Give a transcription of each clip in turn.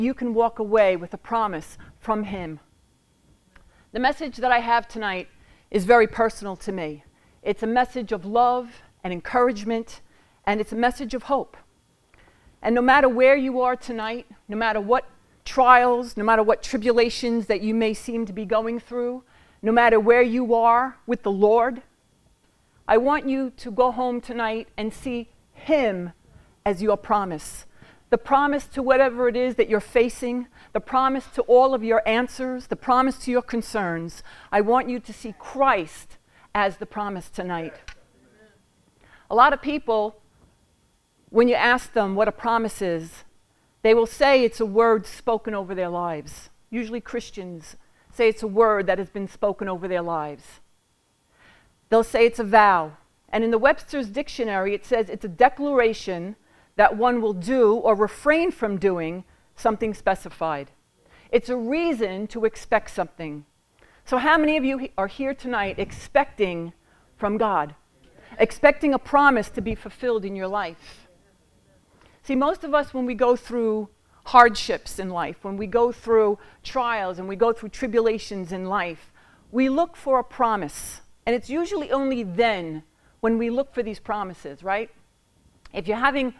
you can walk away with a promise from him. The message that I have tonight is very personal to me. It's a message of love and encouragement, and it's a message of hope. And no matter where you are tonight, no matter what trials, no matter what tribulations that you may seem to be going through, no matter where you are with the Lord, I want you to go home tonight and see him as your promise. The promise to whatever it is that you're facing, the promise to all of your answers, the promise to your concerns. I want you to see Christ as the promise tonight. A lot of people, when you ask them what a promise is, they will say it's a word spoken over their lives. Usually Christians say it's a word that has been spoken over their lives. They'll say it's a vow. And in the Webster's Dictionary, it says it's a declaration that one will do or refrain from doing something specified. It's a reason to expect something. So how many of you are here tonight expecting from God? Expecting a promise to be fulfilled in your life? See, most of us, when we go through hardships in life, when we go through trials and we go through tribulations in life, we look for a promise. And it's usually only then when we look for these promises, right? If you're having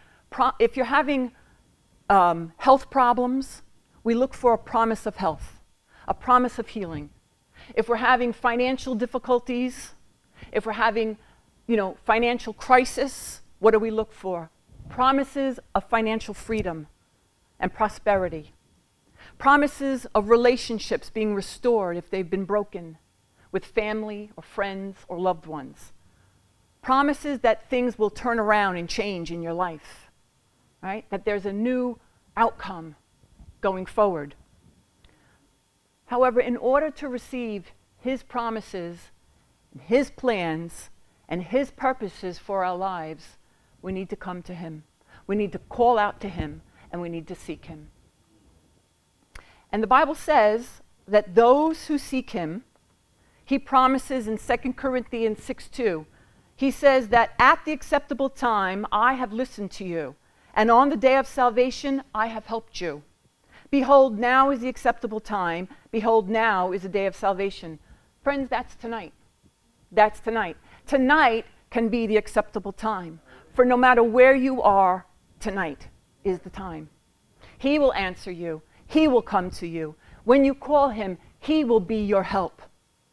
health problems, we look for a promise of health, a promise of healing. If we're having financial difficulties, if we're having, financial crisis, what do we look for? Promises of financial freedom and prosperity. Promises of relationships being restored if they've been broken with family or friends or loved ones. Promises that things will turn around and change in your life, right? That there's a new outcome going forward. However, in order to receive his promises, his plans, and his purposes for our lives, we need to come to him. We need to call out to him, and we need to seek him. And the Bible says that those who seek him, he promises in 2 Corinthians 6:2, he says that at the acceptable time I have listened to you, and on the day of salvation I have helped you. Behold, now is the acceptable time. Behold, now is the day of salvation. Friends, that's tonight. That's tonight. Tonight can be the acceptable time. For no matter where you are, tonight is the time. He will answer you. He will come to you. When you call him, he will be your help.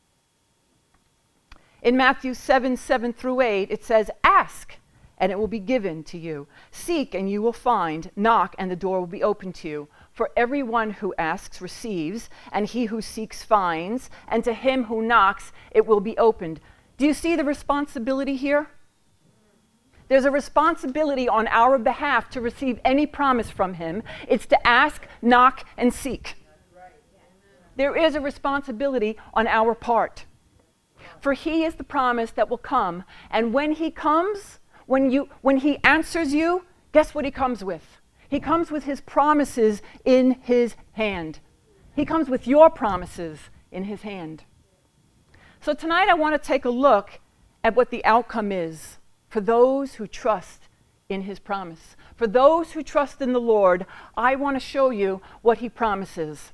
In Matthew 7:7-8, it says, ask, and it will be given to you. Seek, and you will find. Knock, and the door will be opened to you. For everyone who asks receives, and he who seeks finds, and to him who knocks it will be opened. Do you see the responsibility here? There's a responsibility on our behalf to receive any promise from him. It's to ask, knock, and seek. There is a responsibility on our part. For he is the promise that will come. And when he comes, when he answers you, guess what he comes with? He comes with his promises in his hand. He comes with your promises in his hand. So tonight I want to take a look at what the outcome is for those who trust in his promise. For those who trust in the Lord, I want to show you what he promises.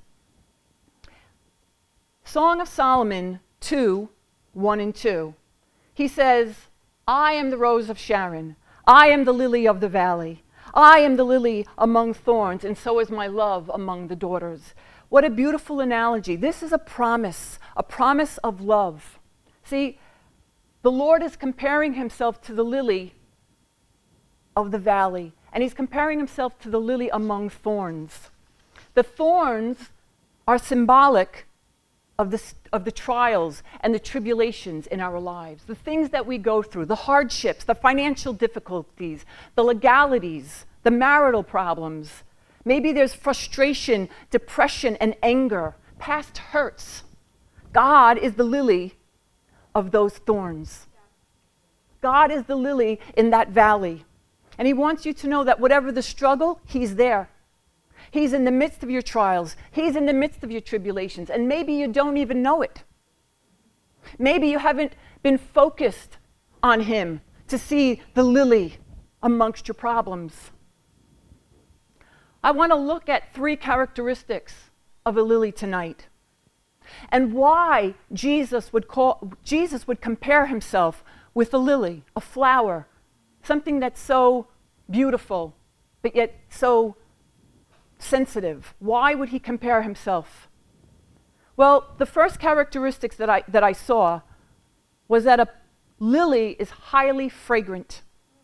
Song of Solomon 2:1-2. He says, I am the rose of Sharon. I am the lily of the valley. I am the lily among thorns, and so is my love among the daughters. What a beautiful analogy. This is a promise of love. See, the Lord is comparing himself to the lily of the valley, and he's comparing himself to the lily among thorns. The thorns are symbolic of the trials and the tribulations in our lives, the things that we go through, the hardships, the financial difficulties, the legalities, the marital problems. Maybe there's frustration, depression, and anger, past hurts. God is the lily of those thorns. God is the lily in that valley. And he wants you to know that whatever the struggle, he's there. He's in the midst of your trials. He's in the midst of your tribulations. And maybe you don't even know it. Maybe you haven't been focused on him to see the lily amongst your problems. I want to look at 3 characteristics of a lily tonight, and why Jesus would compare himself with a lily, a flower, something that's so beautiful, but yet so sensitive. Why would he compare himself? Well, the first characteristics that I saw was that a lily is highly fragrant,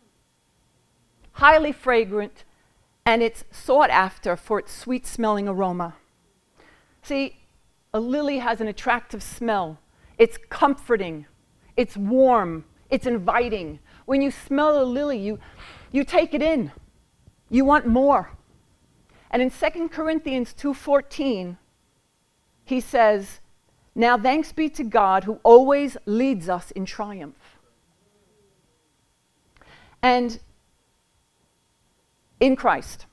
and it's sought after for its sweet-smelling aroma. See, a lily has an attractive smell. It's comforting, it's warm, it's inviting. When you smell a lily, you take it in. You want more. And in 2 Corinthians 2:14, he says, "Now thanks be to God who always leads us in triumph." And in Christ,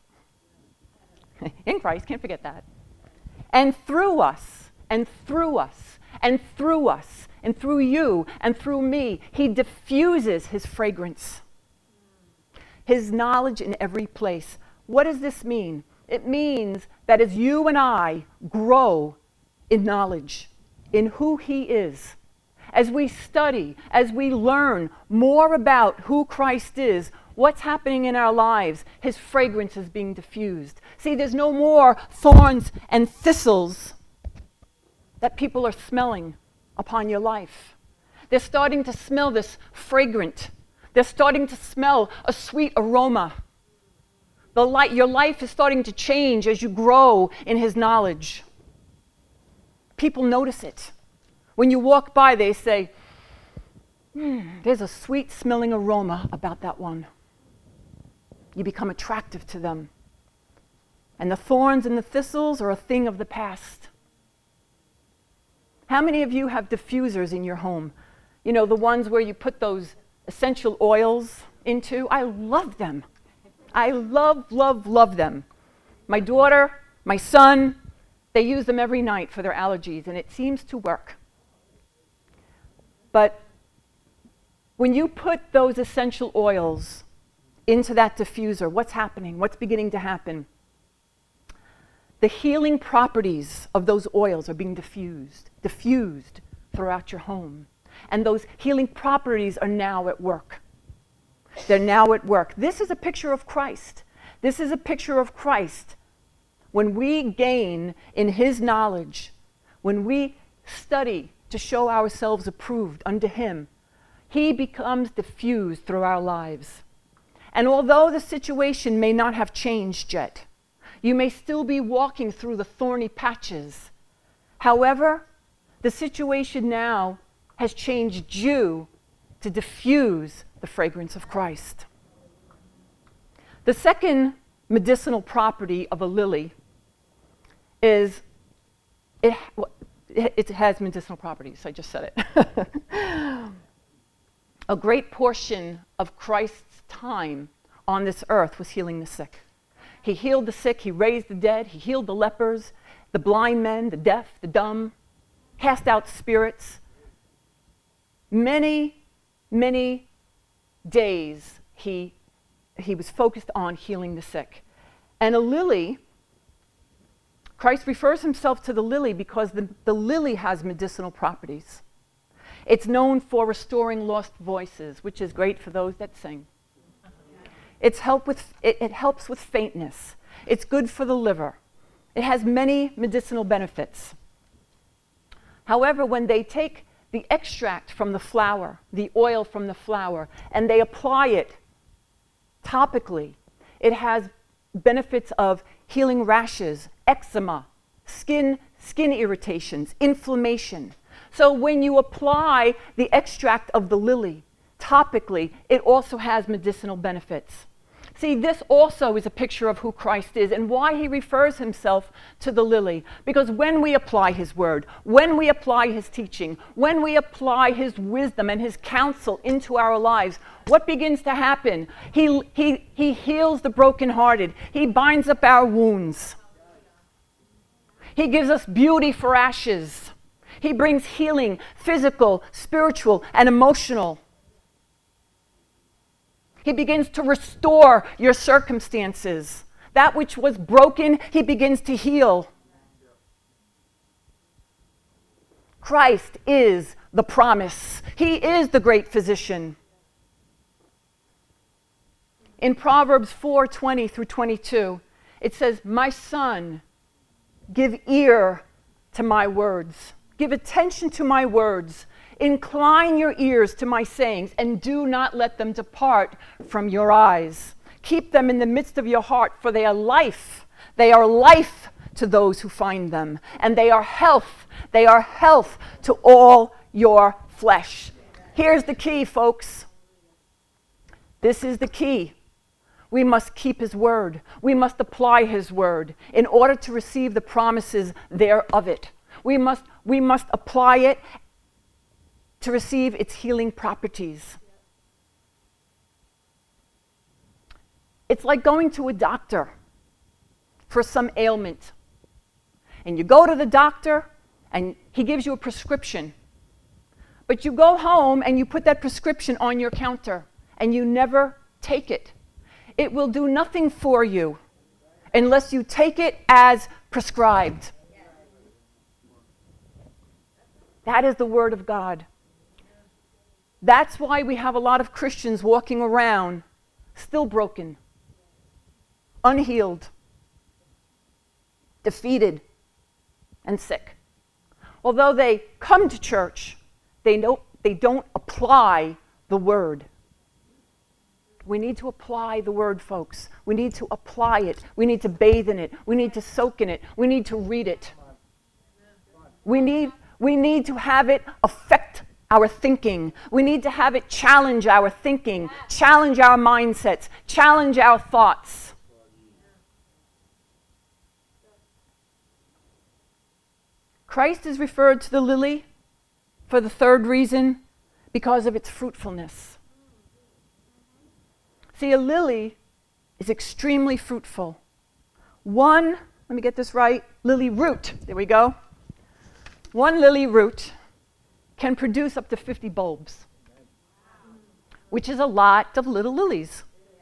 can't forget that. And through us, and through us, and through us, and through you, and through me, he diffuses his fragrance, his knowledge in every place. What does this mean? It means that as you and I grow in knowledge, in who he is, as we study, as we learn more about who Christ is, what's happening in our lives, his fragrance is being diffused. See, there's no more thorns and thistles that people are smelling upon your life. They're starting to smell this fragrant. They're starting to smell a sweet aroma. Your life is starting to change as you grow in his knowledge. People notice it. When you walk by, they say, there's a sweet smelling aroma about that one. You become attractive to them. And the thorns and the thistles are a thing of the past. How many of you have diffusers in your home? You know, the ones where you put those essential oils into? I love them. I love them. My daughter, my son, they use them every night for their allergies, and it seems to work. But when you put those essential oils into that diffuser, what's happening? What's beginning to happen? The healing properties of those oils are being diffused throughout your home. And those healing properties are now at work. They're now at work. This is a picture of Christ. This is a picture of Christ. When we gain in his knowledge, when we study to show ourselves approved unto him, he becomes diffused through our lives. And although the situation may not have changed yet, you may still be walking through the thorny patches. However, the situation now has changed you to diffuse the fragrance of Christ. The second medicinal property of a lily is it has medicinal properties. I just said it. A great portion of Christ's time on this earth was healing the sick. He healed the sick, he raised the dead, he healed the lepers, the blind men, the deaf, the dumb, cast out spirits. Many days he was focused on healing the sick. And a lily, Christ refers himself to the lily because the lily has medicinal properties. It's known for restoring lost voices, which is great for those that sing. It helps with faintness. It's good for the liver. It has many medicinal benefits. However, when they take the extract from the flower, the oil from the flower, and they apply it topically, it has benefits of healing rashes, eczema, skin irritations, inflammation. So when you apply the extract of the lily topically, it also has medicinal benefits. See, this also is a picture of who Christ is and why he refers himself to the lily. Because when we apply his word, when we apply his teaching, when we apply his wisdom and his counsel into our lives, what begins to happen? He heals the brokenhearted. He binds up our wounds. He gives us beauty for ashes. He brings healing, physical, spiritual, and emotional. He begins to restore your circumstances. That which was broken, he begins to heal. Christ is the promise. He is the great physician. In Proverbs 4:20 through 22, it says, "My son, give ear to my words. Give attention to my words. Incline your ears to my sayings, and do not let them depart from your eyes. Keep them in the midst of your heart, for they are life. They are life to those who find them, and they are health. They are health to all your flesh." Here's the key, folks. This is the key. We must keep his word. We must apply his word in order to receive the promises thereof it. We must apply it to receive its healing properties. It's like going to a doctor for some ailment. And you go to the doctor and he gives you a prescription. But you go home and you put that prescription on your counter and you never take it. It will do nothing for you unless you take it as prescribed. That is the word of God. That's why we have a lot of Christians walking around still broken, unhealed, defeated, and sick. Although they come to church, they don't apply the word. We need to apply the word, folks. We need to apply it. We need to bathe in it. We need to soak in it. We need to read it. We need to have it affect our thinking. We need to have it challenge our thinking, challenge our mindsets, challenge our thoughts. Christ is referred to the lily for the third reason, because of its fruitfulness. See, a lily is extremely fruitful. One, let me get this right, lily root, there we go. One lily root can produce up to 50 bulbs, which is a lot of little lilies.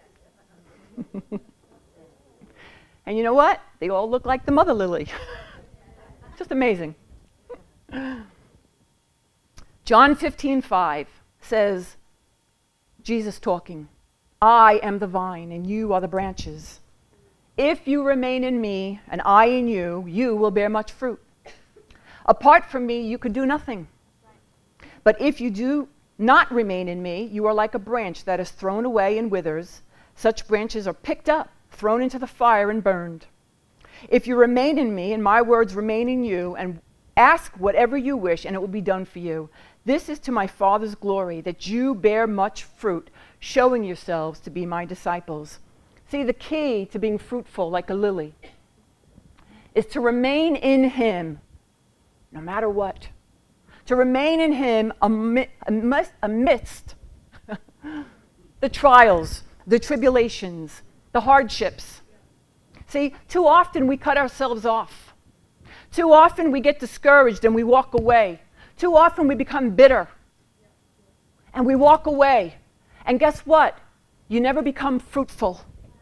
And you know what? They all look like the mother lily. Just amazing. John 15:5 says, Jesus talking, "I am the vine and you are the branches. If you remain in me and I in you, you will bear much fruit. Apart from me, you could do nothing. But if you do not remain in me, you are like a branch that is thrown away and withers. Such branches are picked up, thrown into the fire and burned. If you remain in me and my words remain in you, and ask whatever you wish and it will be done for you. This is to my Father's glory, that you bear much fruit, showing yourselves to be my disciples." See, the key to being fruitful like a lily is to remain in him no matter what. To remain in him amidst the trials, the tribulations, the hardships. See, too often we cut ourselves off. Too often we get discouraged and we walk away. Too often we become bitter and we walk away. And guess what? You never become fruitful.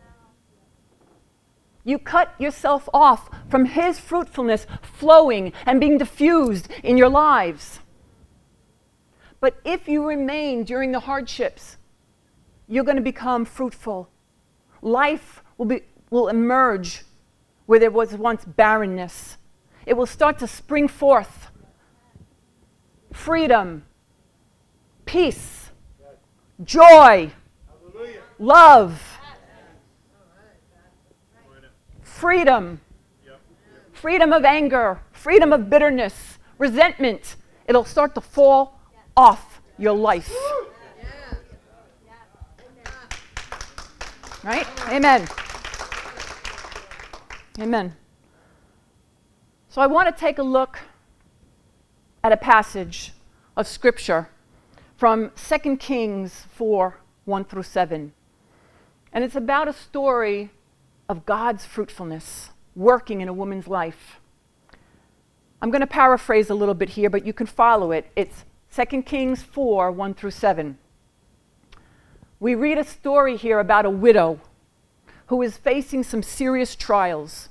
You cut yourself off from his fruitfulness flowing and being diffused in your lives. But if you remain during the hardships, you're going to become fruitful. Life will emerge where there was once barrenness. It will start to spring forth. Freedom, peace, joy, love, freedom, freedom of anger, freedom of bitterness, resentment. It'll start to fall off your life. Right? Amen. Amen. So I want to take a look at a passage of Scripture from 2 Kings 4, 1 through 7. And it's about a story of God's fruitfulness working in a woman's life. I'm going to paraphrase a little bit here, but you can follow it. It's 2 Kings 4, 1 through 7. We read a story here about a widow who is facing some serious trials.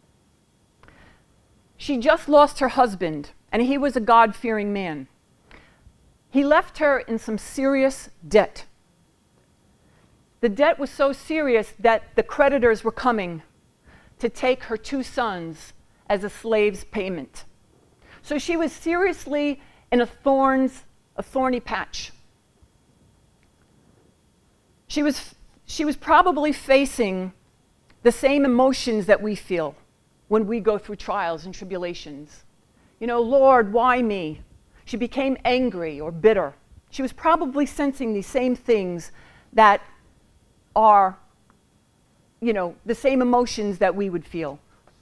She just lost her husband, and he was a God-fearing man. He left her in some serious debt. The debt was so serious that the creditors were coming to take her 2 sons as a slave's payment. So she was seriously in a thorny patch. She was probably facing the same emotions that we feel when we go through trials and tribulations. You know, Lord, why me? She became angry or bitter. She was probably sensing these same things that are, you know, the same emotions that we would feel.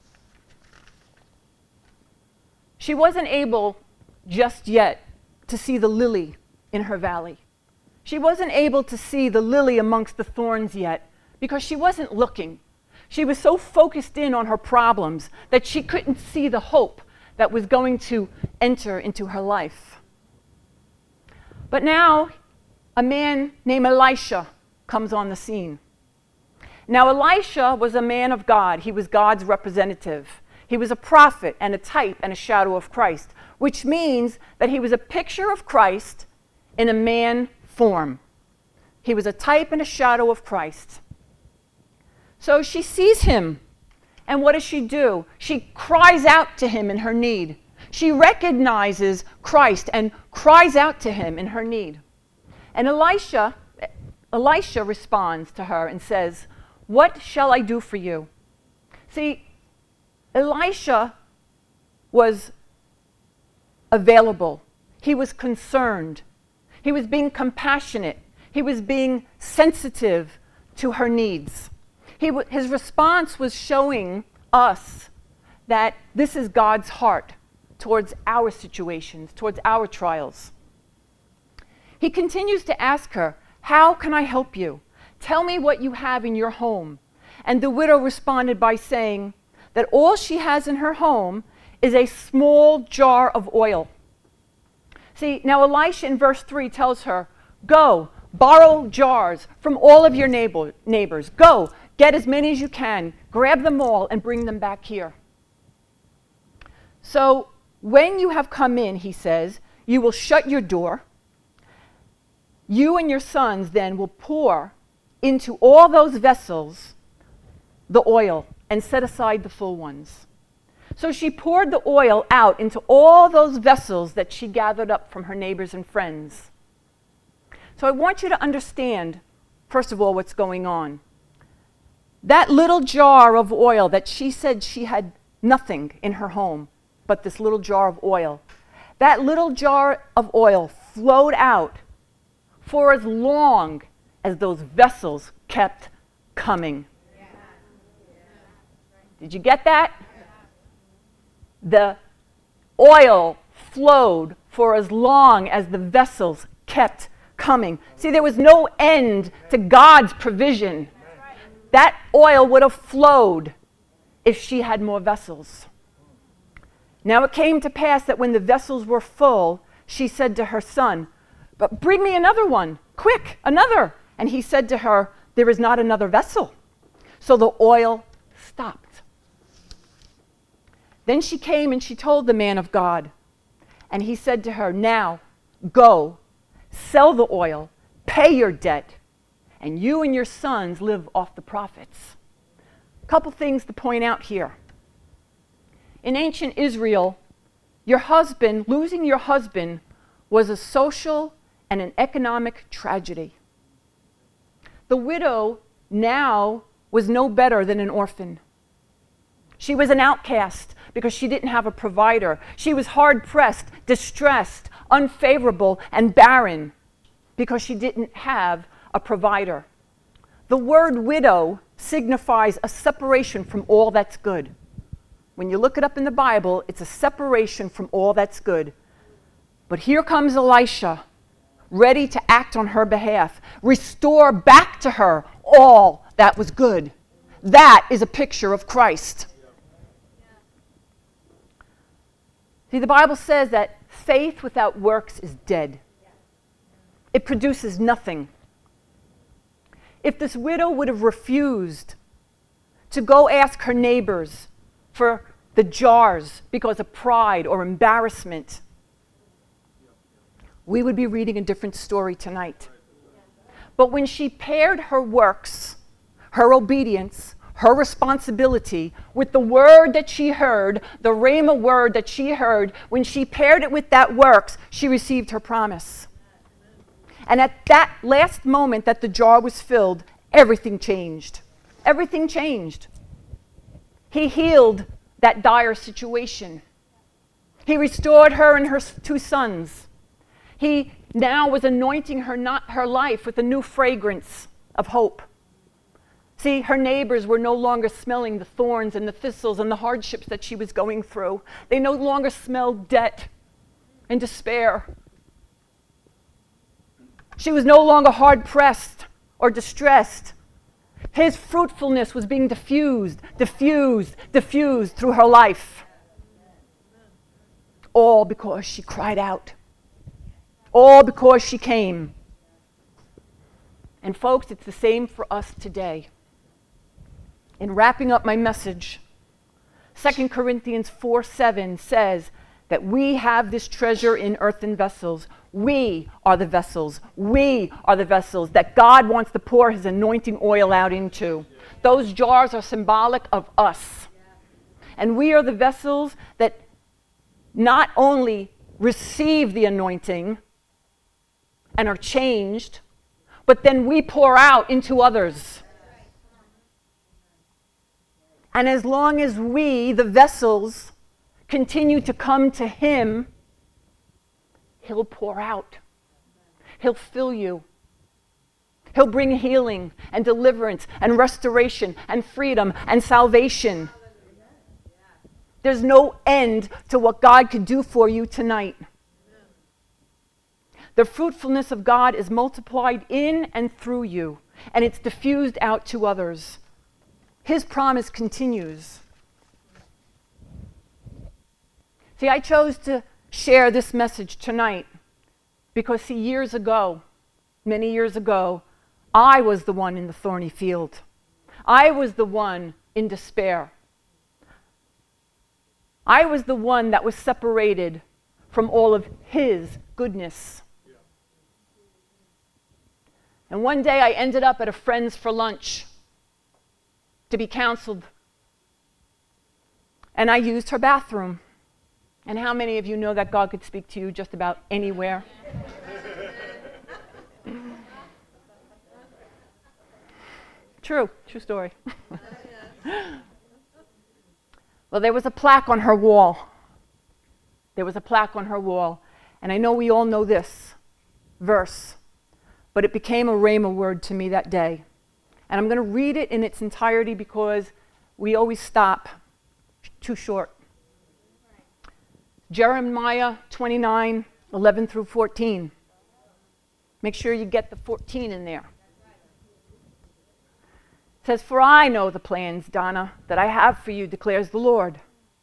She wasn't able just yet to see the lily in her valley. She wasn't able to see the lily amongst the thorns yet because she wasn't looking. She was so focused in on her problems that she couldn't see the hope that was going to enter into her life. But now, a man named Elisha comes on the scene. Now, Elisha was a man of God. He was God's representative. He was a prophet and a type and a shadow of Christ, which means that he was a picture of Christ in a man form. He was a type and a shadow of Christ. So she sees him, and what does she do? She cries out to him in her need. She recognizes Christ and cries out to him in her need. And Elisha responds to her and says, "What shall I do for you?" See, Elisha was available. He was concerned. He was being compassionate. He was being sensitive to her needs. His response was showing us that this is God's heart towards our situations, towards our trials. He continues to ask her, "How can I help you? Tell me what you have in your home." And the widow responded by saying that all she has in her home is a small jar of oil. See, now Elisha in verse 3 tells her, "Go, borrow jars from all of your neighbors. Go, get as many as you can, grab them all, and bring them back here." So when you have come in, he says, you will shut your door. You and your sons then will pour into all those vessels the oil and set aside the full ones. So she poured the oil out into all those vessels that she gathered up from her neighbors and friends. So I want you to understand, first of all, what's going on. That little jar of oil that she said she had nothing in her home but this little jar of oil, that little jar of oil flowed out for as long as those vessels kept coming. Did you get that? The oil flowed for as long as the vessels kept coming. See, there was no end to God's provision. That oil would have flowed if she had more vessels. Now it came to pass that when the vessels were full, she said to her son, "But bring me another one, quick, another." And he said to her, "There is not another vessel." So the oil stopped. Then she came and she told the man of God. And he said to her, "Now go, sell the oil, pay your debt, and you and your sons live off the profits." A couple things to point out here. In ancient Israel, losing your husband was a social and an economic tragedy. The widow now was no better than an orphan. She was an outcast because she didn't have a provider. She was hard-pressed, distressed, unfavorable, and barren because she didn't have a provider. The word widow signifies a separation from all that's good. When you look it up in the Bible, it's a separation from all that's good. But here comes Elisha, ready to act on her behalf, restore back to her all that was good. That is a picture of Christ. See, the Bible says that faith without works is dead. It produces nothing. If this widow would have refused to go ask her neighbors for the jars because of pride or embarrassment, we would be reading a different story tonight. But when she paired her works, her obedience, her responsibility with the word that she heard, the Rhema word that she heard, when she paired it with that works, she received her promise. And at that last moment that the jar was filled, everything changed. Everything changed. He healed that dire situation. He restored her and her 2 sons. He now was anointing her life with a new fragrance of hope. See, her neighbors were no longer smelling the thorns and the thistles and the hardships that she was going through. They no longer smelled debt and despair. She was no longer hard-pressed or distressed. His fruitfulness was being diffused through her life. All because she cried out. All because she came. And folks, it's the same for us today. In wrapping up my message, 2 Corinthians 4:7 says that we have this treasure in earthen vessels. We are the vessels. We are the vessels that God wants to pour his anointing oil out into. Those jars are symbolic of us. And we are the vessels that not only receive the anointing and are changed, but then we pour out into others. And as long as we, the vessels, continue to come to him, he'll pour out. He'll fill you. He'll bring healing and deliverance and restoration and freedom and salvation. There's no end to what God could do for you tonight. The fruitfulness of God is multiplied in and through you, and it's diffused out to others. His promise continues. See, I chose to share this message tonight because, see, years ago, many years ago, I was the one in the thorny field. I was the one in despair. I was the one that was separated from all of his goodness. And one day I ended up at a friend's for lunch to be counseled. And I used her bathroom. And how many of you know that God could speak to you just about anywhere? True story. Well, there was a plaque on her wall. And I know we all know this verse, but it became a Rhema word to me that day. And I'm going to read it in its entirety because we always stop too short. Jeremiah 29:11 through 14. Make sure you get the 14 in there. It says, "For I know the plans, Donna, that I have for you, declares the Lord.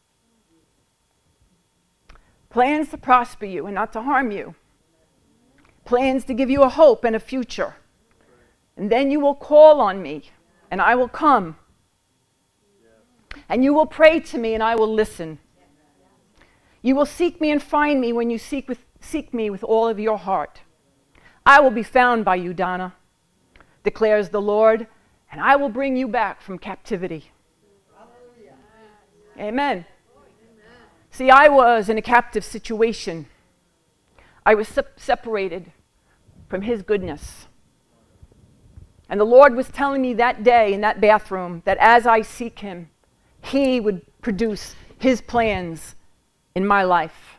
Plans to prosper you and not to harm you. Plans to give you a hope and a future. And then you will call on me, and I will come. And you will pray to me, and I will listen. You will seek me and find me when you seek me with all of your heart. I will be found by you, Donna, declares the Lord, and I will bring you back from captivity." Hallelujah. Amen. See, I was in a captive situation. I was separated from his goodness. And the Lord was telling me that day in that bathroom that as I seek him, he would produce his plans in my life.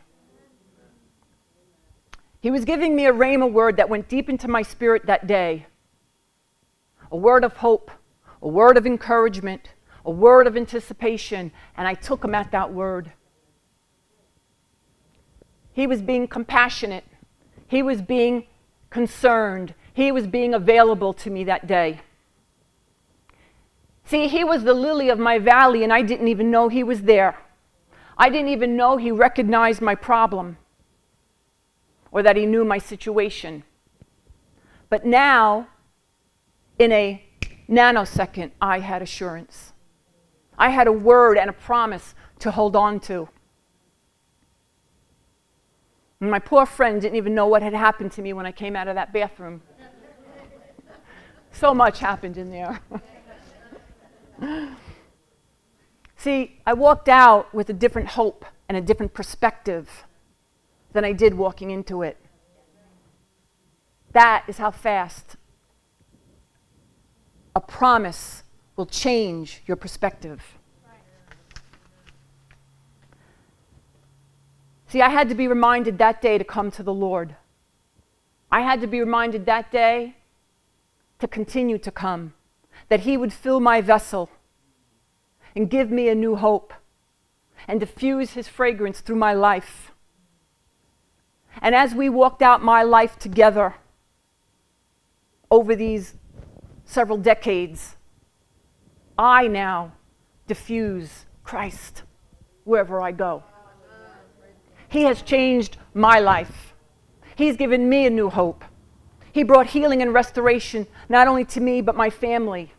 He was giving me a Rhema word that went deep into my spirit that day. A word of hope, a word of encouragement, a word of anticipation, and I took him at that word. He was being compassionate. He was being concerned. He was being available to me that day. See, he was the lily of my valley, and I didn't even know he was there. I didn't even know he recognized my problem or that he knew my situation. But now, in a nanosecond, I had assurance. I had a word and a promise to hold on to. And my poor friend didn't even know what had happened to me when I came out of that bathroom. So much happened in there. See, I walked out with a different hope and a different perspective than I did walking into it. That is how fast a promise will change your perspective. See, I had to be reminded that day to come to the Lord. I had to be reminded that day to continue to come, that He would fill my vessel and give me a new hope and diffuse His fragrance through my life. And as we walked out my life together over these several decades, I now diffuse Christ wherever I go. He has changed my life. He's given me a new hope. He brought healing and restoration not only to me but my family.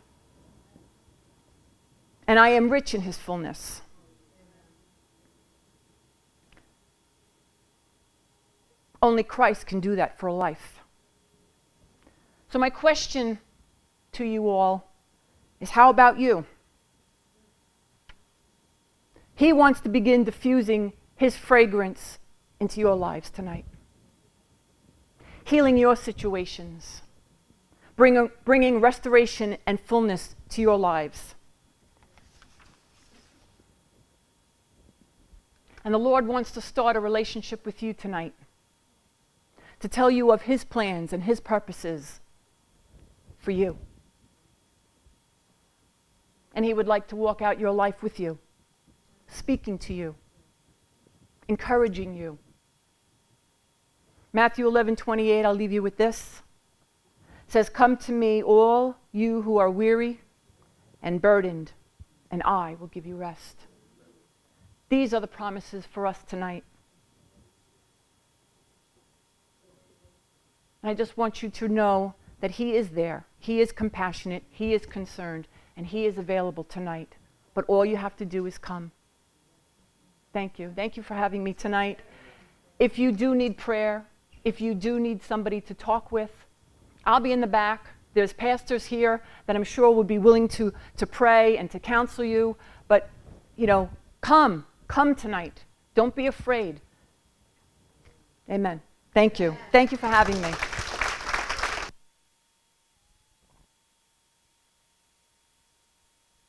And I am rich in His fullness. Only Christ can do that for a life. So my question to you all is, how about you? He wants to begin diffusing His fragrance into your lives tonight. Healing your situations. Bringing restoration and fullness to your lives. And the Lord wants to start a relationship with you tonight, to tell you of His plans and His purposes for you. And He would like to walk out your life with you, speaking to you, encouraging you. Matthew 11:28, I'll leave you with this. It says, "Come to me, all you who are weary and burdened, and I will give you rest." These are the promises for us tonight. And I just want you to know that He is there. He is compassionate. He is concerned. And He is available tonight. But all you have to do is come. Thank you. Thank you for having me tonight. If you do need prayer, if you do need somebody to talk with, I'll be in the back. There's pastors here that I'm sure would be willing to pray and to counsel you. But, come tonight. Don't be afraid. Amen. Thank you. Thank you for having me.